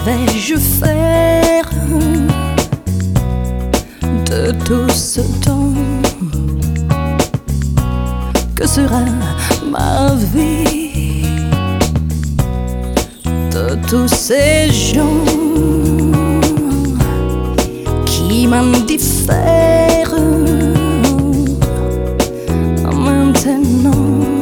vais-je faire de tout ce temps? Que sera ma vie de tous ces gens qui m'indiffèrent maintenant?